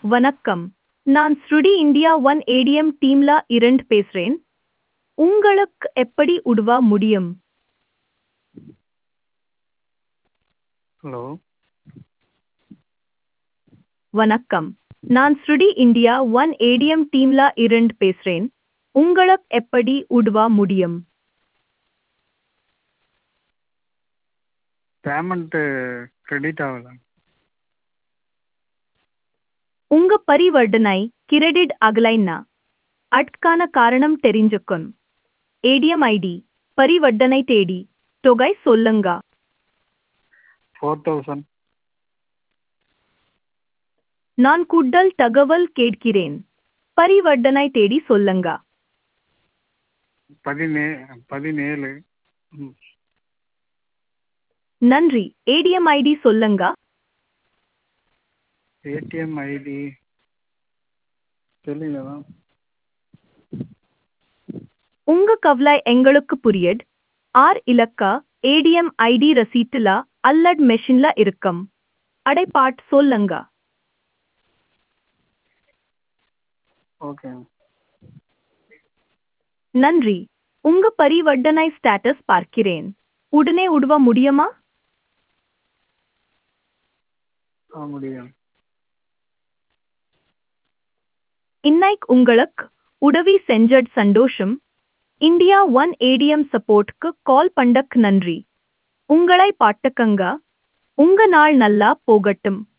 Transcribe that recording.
வணக்கம். நான் ஸ்ருடி India one ATM டீம்ல இருந்து பேசுறேன். உங்களுக்கு எப்படி உதவ முடியும்? ஹலோ. வணக்கம். நான் ஸ்ருடி இந்தியா ஒன் ஏடிஎம் டீம்ல இருந்து பேசுறேன். உங்களுக்கு எப்படி உதவ முடியும்? பேமெண்ட்டு கிரெடிட் ஆகலை. உங்க பரிவர்த்தனை கிரெடிட் ஆகலைன்னா அதற்கான காரணம் தெரிஞ்சுக்கணும். ஏடிஎம் ஐடி, பரிவர்த்தனை தேதி, தொகை சொல்லுங்க. 4000. நான் கூடுதல் தகவல் கேட்கிறேன். பரிவர்த்தனை தேதி சொல்லுங்க. 17. நன்றி. ஏடிஎம் ஐடி சொல்லுங்க. ஏடிஎம் ஐடி தெரியலதா. உங்க கவலை எங்களுக்கு புரியுது. 6 இலக்க ஏடிஎம் ஐடி ரசீட்டுல அல்லது மெஷின்ல இருக்கும். அடைப்பாட் சொல்லுங்க. ஓகே. நன்றி. உங்க பரிவர்த்தனை ஸ்டேட்டஸ் பார்க்கிறேன். உடனே உதவ முடியுமா? முடியும். இன்னைக்கு உங்களுக்கு உதவி செஞ்சது சந்தோஷம். இந்தியா ஒன் ஏடிஎம் சப்போர்ட்க்கு கால் பண்ணக்கு நன்றி. உங்களை பாட்டுக்கங்க. உங்க நாள் நல்லா போகட்டும்.